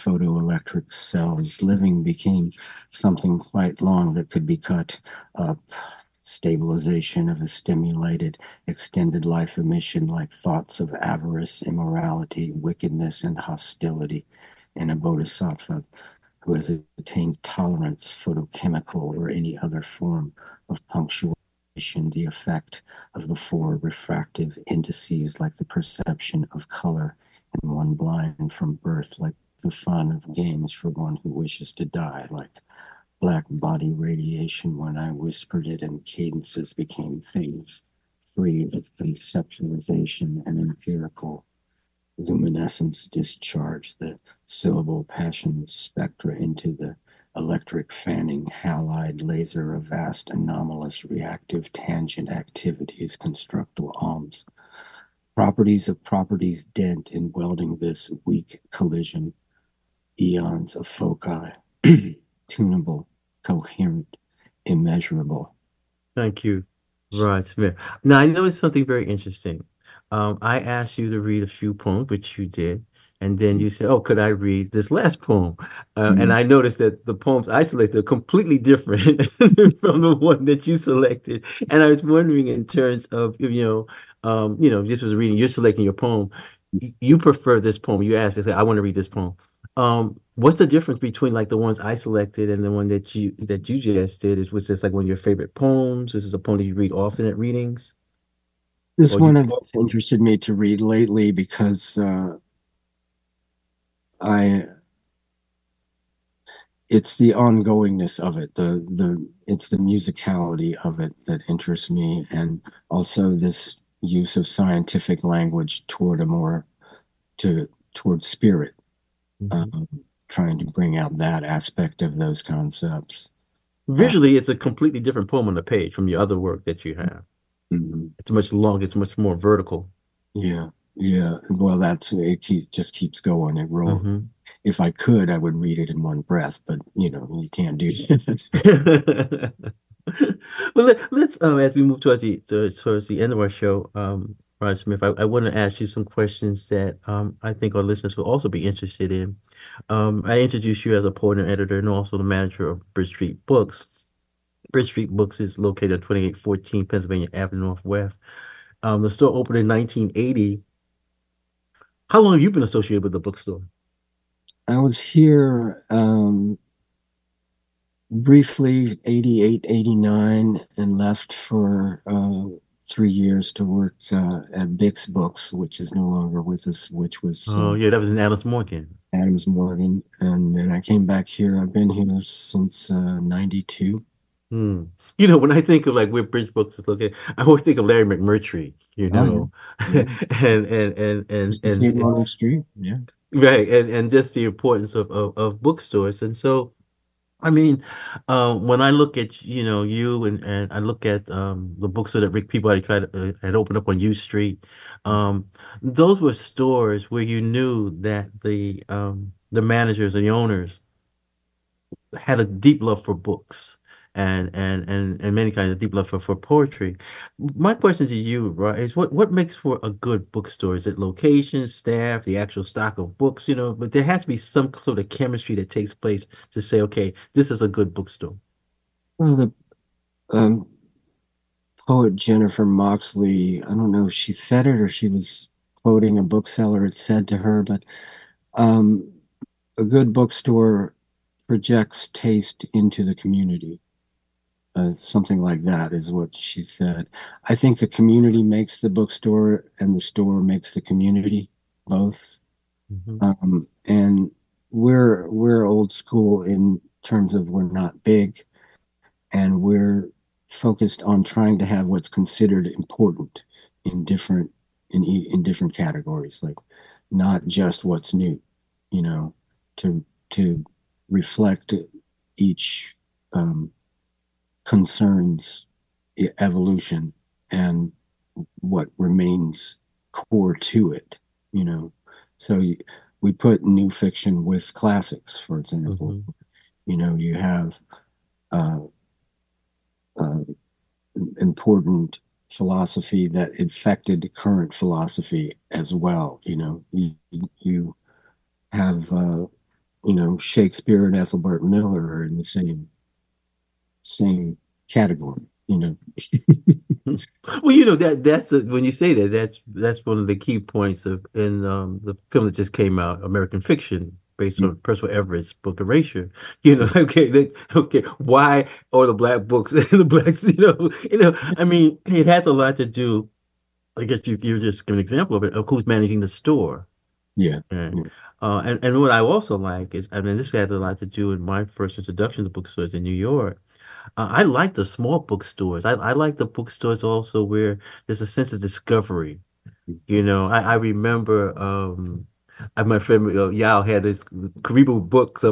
Speaker 3: photoelectric cells. Living became something quite long that could be cut up. stabilization of a stimulated, extended life emission like thoughts of avarice, immorality, wickedness, and hostility in a bodhisattva who has attained tolerance, photochemical, or any other form of punctuation, the effect of the four refractive indices, like the perception of color in one blind from birth, like the fun of games for one who wishes to die, like black body radiation when I whispered it and cadences became things, free of conceptualization and empirical luminescence discharge the syllable passion spectra into the electric fanning halide laser of vast anomalous reactive tangent activities constructal alms. Properties of properties dent in welding this weak collision, eons of foci, tunable, coherent, immeasurable.
Speaker 2: Thank you, Rod Smith. Now, I noticed something very interesting. I asked you to read a few poems, which you did, and then you said, "Oh, could I read this last poem?" And I noticed that the poems I selected are completely different from the one that you selected. And I was wondering, in terms of this was a reading. You're selecting your poem. You prefer this poem. You asked, "I want to read this poem." What's the difference between like the ones I selected and the one that you just did? Was this like one of your favorite poems? This is a poem that you read often at readings?
Speaker 3: This
Speaker 2: Or
Speaker 3: one
Speaker 2: you
Speaker 3: has interested me to read lately because I it's the ongoingness of it, it's the musicality of it that interests me, and also this use of scientific language toward toward spirit,
Speaker 2: Mhm.
Speaker 3: trying to bring out that aspect of those concepts.
Speaker 2: Visually, it's a completely different poem on the page from your other work that you have.
Speaker 3: Mhm.
Speaker 2: It's much longer, it's much more vertical.
Speaker 3: Yeah, yeah. Well, just keeps going. It rolls.
Speaker 2: Hmm.
Speaker 3: If I could, I would read it in one breath, but you can't do that.
Speaker 2: Well, let's as we move towards the end of our show, Rod Smith, I want to ask you some questions that I think our listeners will also be interested in. I introduced you as a poet and editor, and also the manager of Bridge Street Books. Bridge Street Books is located on 2814 Pennsylvania Avenue Northwest. The store opened in 1980. How long have you been associated with the bookstore?
Speaker 3: I was here briefly, 88, 89, and left for 3 years to work at Bix Books, which is no longer with us, which was
Speaker 2: Oh, yeah, that was in Alice Morgan.
Speaker 3: Adams Morgan. And then I came back here. I've been here since 92.
Speaker 2: Hmm. When I think of like where Bridge Books is located, I always think of Larry McMurtry,
Speaker 3: Oh, yeah. Yeah.
Speaker 2: and
Speaker 3: It's the same on the street. Yeah.
Speaker 2: right, and just the importance of bookstores. And so, I mean, when I look at you and I look at the bookstore that Rick Peabody had opened up on U Street, those were stores where you knew that the managers and the owners had a deep love for books and many kinds of deep love for poetry. My question to you, right, is what makes for a good bookstore? Is it location, staff, the actual stock of books, but there has to be some sort of chemistry that takes place to say, okay, this is a good bookstore.
Speaker 3: Well, the um, poet Jennifer Moxley, I don't know if she said it or she was quoting a bookseller had said to her, but um, a good bookstore projects taste into the community. Something like that is what she said. I think the community makes the bookstore and the store makes the community, both.
Speaker 2: Hmm.
Speaker 3: And we're old school in terms of we're not big, and we're focused on trying to have what's considered important in different categories, like not just what's new, you know, to reflect each concerns evolution and what remains core to it, you know. So we put new fiction with classics, for example.
Speaker 2: Hmm.
Speaker 3: You have uh, uh, important philosophy that infected current philosophy as well. You have Shakespeare and Ethelbert Miller are in the same category. you know.
Speaker 2: Well, you know when you say that, that's one of the key points of in the film that just came out, American Fiction, based on Percival Everett's book Erasure. You know, okay, why are the black books and the blacks? I mean, it has a lot to do. I guess you just give an example of it of who's managing the store.
Speaker 3: Yeah.
Speaker 2: Okay. And what I also like is, I mean, this had a lot to do with my first introduction to bookstores in New York. I like the small bookstores. I like the bookstores also where there's a sense of discovery. You know, I remember my friend Yao had this Karibu Books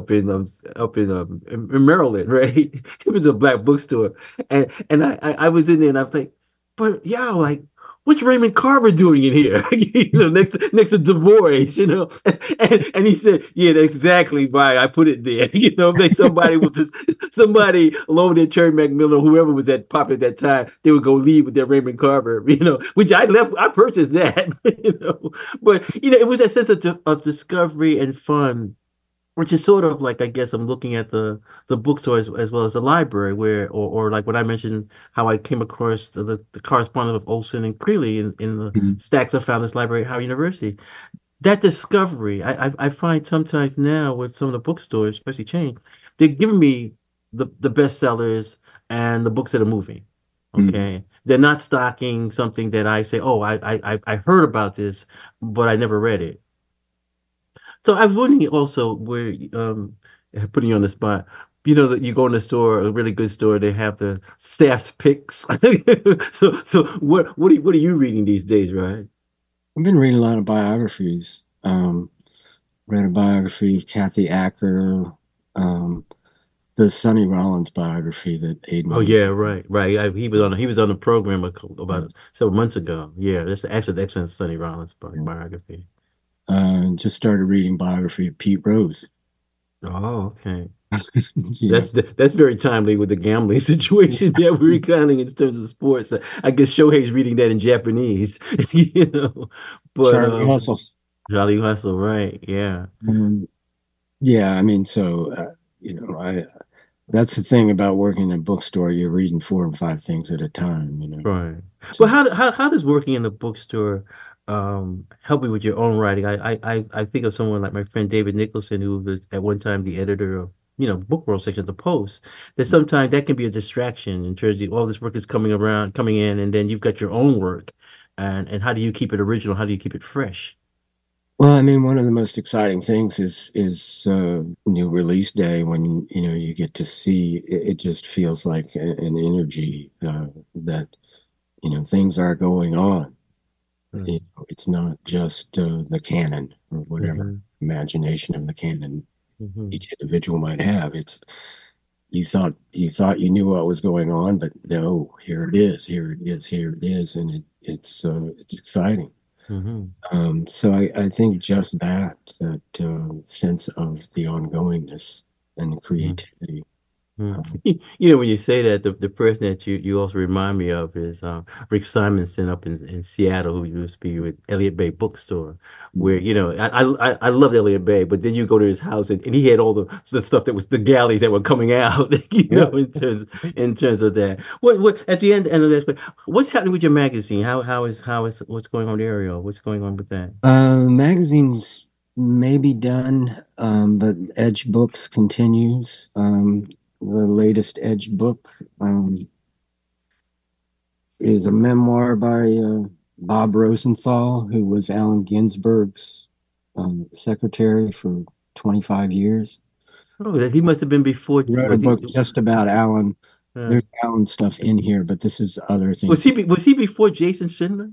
Speaker 2: in Maryland, right? It was a black bookstore, and I was in there and I was like, but Yao, like, what's Raymond Carver doing in here? Next to Du Bois, and he said, yeah, that's exactly why I put it there. Like somebody along with Terry McMillan, whoever was at popular at that time, they would go leave with their Raymond Carver, which I purchased that, but it was that sense of discovery and fun, which is sort of like, I guess I'm looking at the bookstore as well as the library, or like when I mentioned how I came across the correspondence of Olson and Creeley in the stacks I found this library at Howard University. That discovery, I find sometimes now with some of the bookstores, especially chain, they're giving me the bestsellers and the books that are moving. Okay. They're not stocking something that I say, oh, I heard about this, but I never read it. So I was wondering also where, putting you on the spot, that you go in the store, a really good store, they have the staff's picks. So what are you reading these days, right?
Speaker 3: I've been reading a lot of biographies. Read a biography of Kathy Acker, the Sonny Rollins biography that Aiden.
Speaker 2: Oh yeah, right. He was on the program about several months ago. Yeah, that's actually the excellent Sonny Rollins biography.
Speaker 3: Just started reading biography of Pete Rose.
Speaker 2: Oh, okay. That's very timely with the gambling situation that we're recounting in terms of sports. I guess Shohei's reading that in Japanese, But
Speaker 3: Charlie Hustle.
Speaker 2: Charlie Hustle, right? Yeah.
Speaker 3: Yeah, I mean, so that's the thing about working in a bookstore. You're reading 4 and 5 things at a time.
Speaker 2: Right. So, well, how does working in a bookstore help you with your own writing? I think of someone like my friend David Nicholson, who was at one time the editor of Book World section of the Post. That sometimes that can be a distraction in terms of all this work is coming in, and then you've got your own work, and how do you keep it original? How do you keep it fresh?
Speaker 3: Well, I mean, one of the most exciting things is new release day when you get to see it. Just feels like an energy that things are going on. It's not just the canon or whatever imagination of the canon each individual might have. It's you thought you knew what was going on, but no, here it is, and it's exciting. So I think just that sense of the ongoingness and the creativity.
Speaker 2: When you say that, the person that you also remind me of is Rick Simonson up in Seattle, who used to be with Elliott Bay Bookstore, where I love Elliott Bay, but then you go to his house and he had all the stuff that was the galleys that were coming out, in terms of that. What at the end of this, what's happening with your magazine? How is what's going on there, Ariel? What's going on with that?
Speaker 3: Magazine's maybe done, but Edge Books continues. The latest Edge book is a memoir by Bob Rosenthal, who was Allen Ginsberg's secretary for 25 years.
Speaker 2: Oh, he must have been before.
Speaker 3: Wrote a book just about Allen. There's Allen stuff in here, but this is other things.
Speaker 2: Was he before Jason Schindler?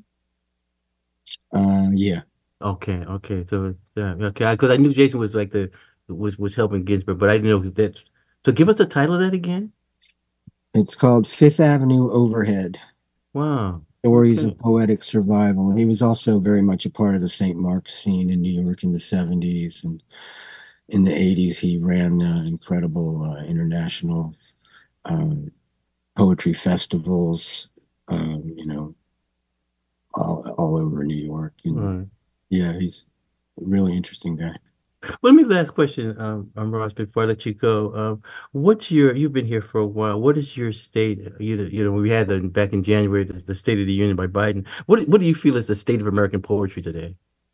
Speaker 3: Yeah.
Speaker 2: Okay. So okay, because I knew Jason was like was helping Ginsberg, but I didn't know that. So give us the title of that again.
Speaker 3: It's called Fifth Avenue Overhead.
Speaker 2: Wow.
Speaker 3: Stories of Poetic Survival. And he was also very much a part of the St. Mark's scene in New York in the 70s. And in the 80s, he ran incredible international poetry festivals, all over New York. And, yeah, he's a really interesting guy.
Speaker 2: Let me last question, Ross, before I let you go. You've been here for a while. What is your state? We had back in January the State of the Union by Biden. What do you feel is the state of American poetry today?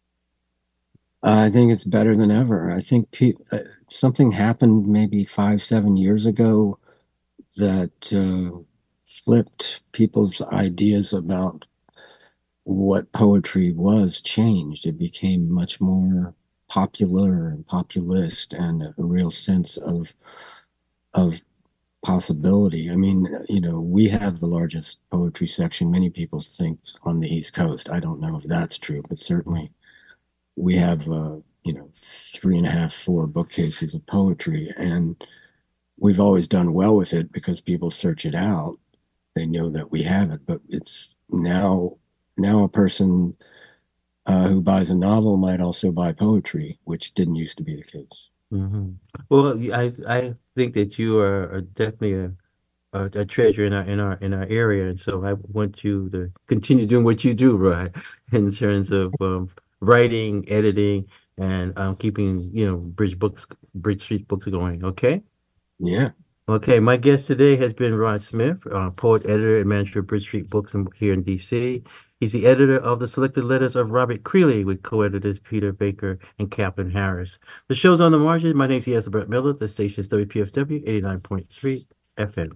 Speaker 3: I think it's better than ever. I think something happened maybe 5, 7 years ago that flipped people's ideas about what poetry was, changed. It became much more popular and populist, and a real sense of possibility. I mean, we have the largest poetry section, many people think, on the East Coast. I don't know if that's true, but certainly we have 3.5, 4 bookcases of poetry, and we've always done well with it because people search it out. They know that we have it, but it's now a person who buys a novel might also buy poetry, which didn't used to be the case.
Speaker 2: Mm-hmm. Well, I think that you are definitely a treasure in our area, and so I want you to continue doing what you do, right? In terms of writing, editing, and keeping Bridge Street Books going. Okay.
Speaker 3: Yeah.
Speaker 2: Okay, my guest today has been Rod Smith, poet, editor, and manager of Bridge Street Books here in D.C. He's the editor of the Selected Letters of Robert Creeley with co-editors Peter Baker and Kaplan Harris. The show's On the Margin. My name's Elizabeth Miller. The station is WPFW 89.3 FM.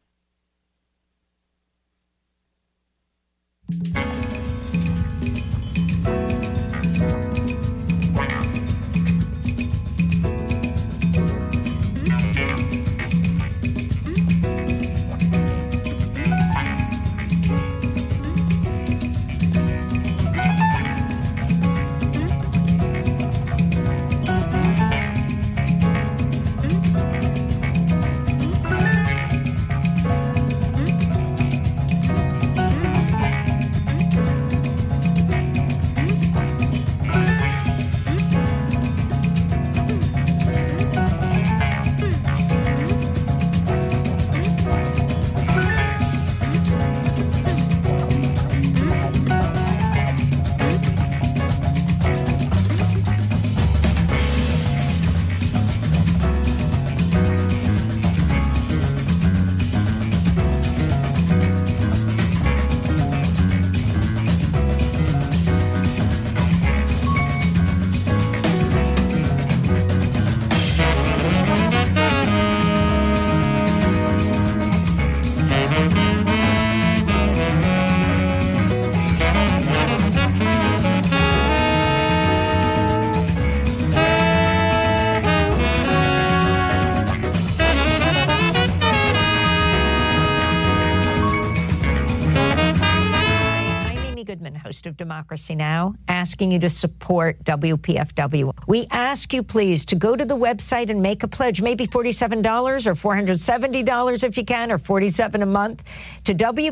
Speaker 5: Of Democracy Now!, asking you to support WPFW. We ask you, please, to go to the website and make a pledge, maybe $47 or $470 if you can, or $47 a month, to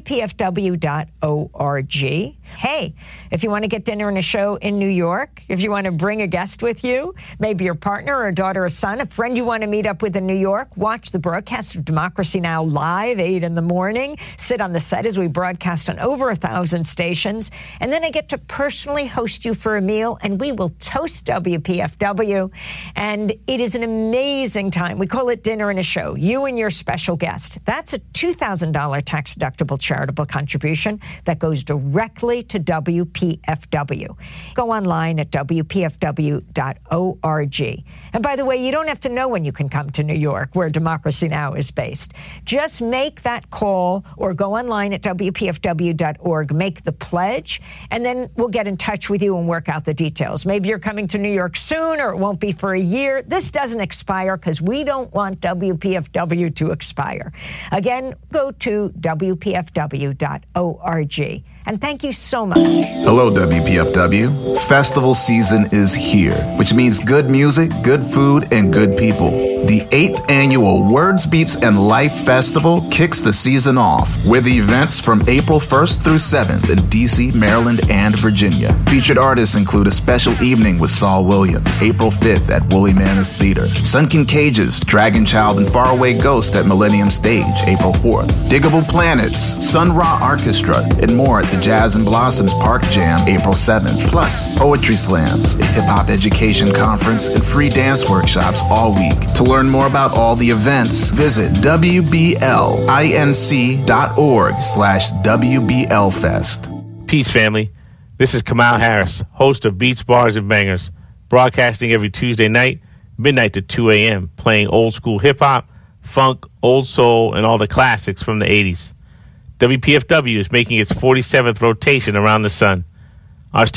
Speaker 5: WPFW.org. Hey, if you want to get dinner and a show in New York, if you want to bring a guest with you, maybe your partner or a daughter or son, a friend you want to meet up with in New York, watch the broadcast of Democracy Now! Live, 8 in the morning, sit on the set as we broadcast on over 1,000 stations, and then I get to personally host you for a meal, and we will toast WPFW. And it is an amazing time. We call it Dinner and a Show, you and your special guest. That's a $2,000 tax-deductible charitable contribution that goes directly to WPFW. Go online at WPFW.org. And by the way, you don't have to know when you can come to New York, where Democracy Now! Is based. Just make that call or go online at WPFW.org, make the pledge, and then we'll get in touch with you and work out the details. Maybe you're coming to New York soon, or it won't be for a year. This doesn't expire because we don't want WPFW to expire. Again, go to WPFW.org. And thank you so much.
Speaker 6: Hello, WPFW. Festival season is here, which means good music, good food, and good people. The 8th annual Words, Beats, and Life Festival kicks the season off with events from April 1st through 7th in DC D.C., Maryland, and Virginia. Featured artists include a special evening with Saul Williams, April 5th at Woolly Mammoth Theater. Sunken Cages, Dragon Child, and Faraway Ghost at Millennium Stage, April 4th. Diggable Planets, Sun Ra Orchestra, and more at the Jazz and Blossoms Park Jam, April 7th. Plus, poetry slams, a hip-hop education conference, and free dance workshops all week. To learn more about all the events, visit WBLINC.org/WBLFest.
Speaker 4: Peace, family. This is Kamal Harris, host of Beats, Bars, and Bangers, broadcasting every Tuesday night, midnight to 2 a.m., playing old school hip-hop, funk, old soul, and all the classics from the 80s. WPFW is making its 47th rotation around the sun.